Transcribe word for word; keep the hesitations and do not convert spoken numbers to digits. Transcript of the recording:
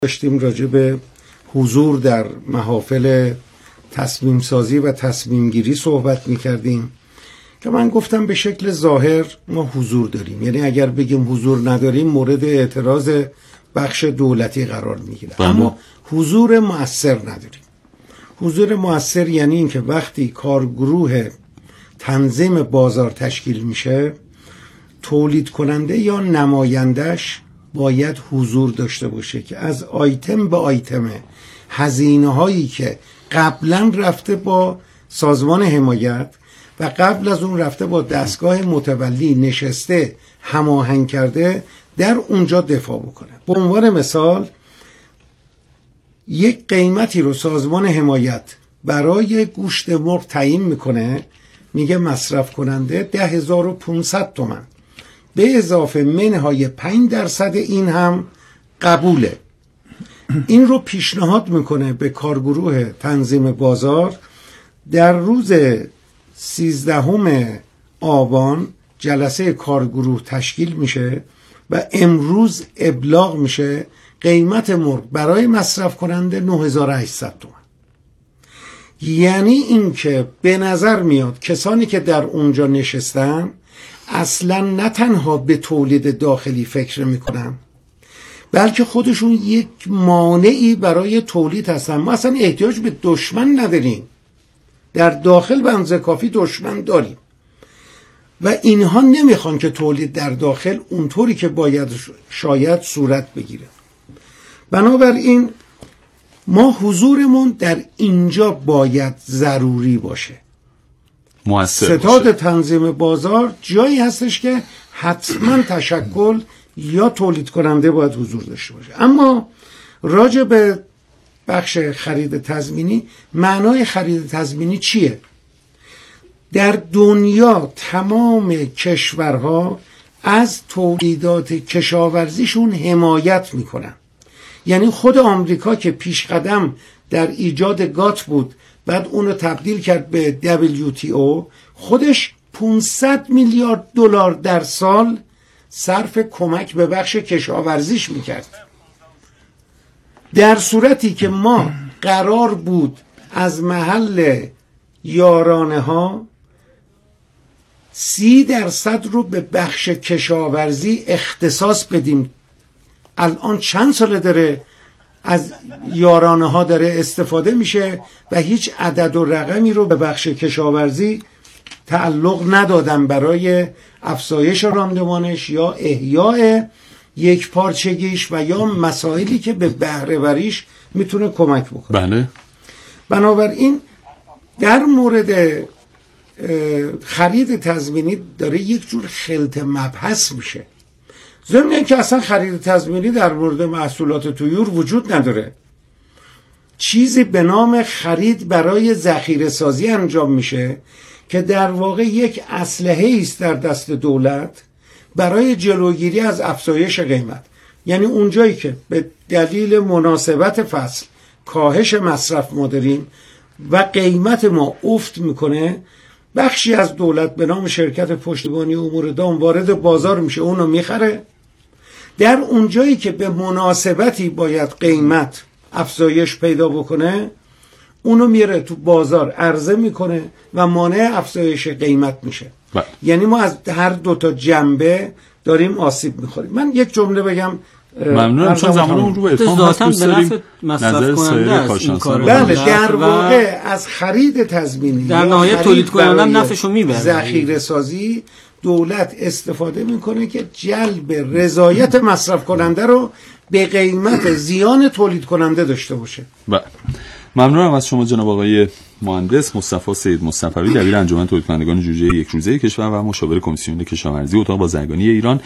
داشتیم راجع به حضور در محافل تصمیم سازی و تصمیم گیری صحبت می‌کردیم که من گفتم به شکل ظاهر ما حضور داریم، یعنی اگر بگیم حضور نداریم مورد اعتراض بخش دولتی قرار میگیره، اما حضور مؤثر نداریم. حضور مؤثر یعنی این که وقتی کارگروه تنظیم بازار تشکیل میشه، تولید کننده یا نمایندش باید حضور داشته باشه که از آیتم به آیتم هزینه هایی که قبلا رفته با سازمان حمایت و قبل از اون رفته با دستگاه متولی نشسته هماهنگ کرده در اونجا دفاع بکنه. به عنوان مثال یک قیمتی رو سازمان حمایت برای گوشت مرغ تعیین میکنه، میگه مصرف کننده ده هزار و پانصد تومان به اضافه منهای پنج درصد این هم قبوله. این رو پیشنهاد میکنه به کارگروه تنظیم بازار. در روز سیزدهم آبان جلسه کارگروه تشکیل میشه و امروز ابلاغ میشه قیمت مرغ برای مصرف کننده نه هزار و هشتصد تومان. یعنی این که به نظر میاد کسانی که در اونجا نشستن اصلا نه تنها به تولید داخلی فکر میکنن، بلکه خودشون یک مانعی برای تولید هستن. ما اصلا احتیاج به دشمن نداریم، در داخل به اندازه کافی دشمن داریم و اینها نمیخوان که تولید در داخل اونطوری که باید شاید صورت بگیره. بنابراین ما حضورمون در اینجا باید ضروری باشه. ستاد باشه. تنظیم بازار جایی هستش که حتما تشکل یا تولید کننده باید حضور داشته باشه. اما راجع به بخش خرید تضمینی، معنای خرید تضمینی چیه؟ در دنیا تمام کشورها از تولیدات کشاورزیشون حمایت میکنن. یعنی خود آمریکا که پیش قدم در ایجاد گات بود، بعد اونو تبدیل کرد به دبلیو تی او، خودش پانصد میلیارد دلار در سال صرف کمک به بخش کشاورزیش میکرد. در صورتی که ما قرار بود از محل یارانه ها سی درصد رو به بخش کشاورزی اختصاص بدیم. الان چند ساله داره از یارانه ها داره استفاده میشه و هیچ عدد و رقمی رو به بخش کشاورزی تعلق ندادن برای افزایش راندمانش یا احیاء یک پارچگیش و یا مسائلی که به بهره وریش میتونه کمک بکنه. بله. بنابراین در مورد خرید تضمینی داره یک جور خلط مبحث میشه. ضمن اینکه اصلا خرید تضمینی در مورد محصولات طیور وجود نداره. چیزی به نام خرید برای ذخیره سازی انجام میشه که در واقع یک اسلحه است در دست دولت برای جلوگیری از افزایش قیمت. یعنی اونجایی که به دلیل مناسبت فصل کاهش مصرف ما داریم و قیمت ما افت میکنه، بخشی از دولت به نام شرکت پشتیبانی امور دام وارد بازار میشه، اونو میخره. در اونجایی که به مناسبتی باید قیمت افزایش پیدا بکنه، اونو میره تو بازار عرضه میکنه و مانع افزایش قیمت میشه. با. یعنی ما از هر دو تا جنبه داریم آسیب میخوریم. من یک جمله بگم. ممنونم، چون زمان اون رو به اتمام هست دوست داریم نظر سایر کارشناسان. بله، در واقع از خرید تضمینی در نهایت تولید کننده نفعشو میبره. ذخیره سازی دولت استفاده میکنه که جلب رضایت مصرف کننده رو به قیمت زیان تولید کننده داشته باشه. بله. ممنونم از شما جناب آقای مهندس مصطفی سید مصطفی، دبیر انجمن تولید کنندگان جوجه یک روزه کشور و مشاور کمیسیون کشاورزی اتاق بازرگانی ایران.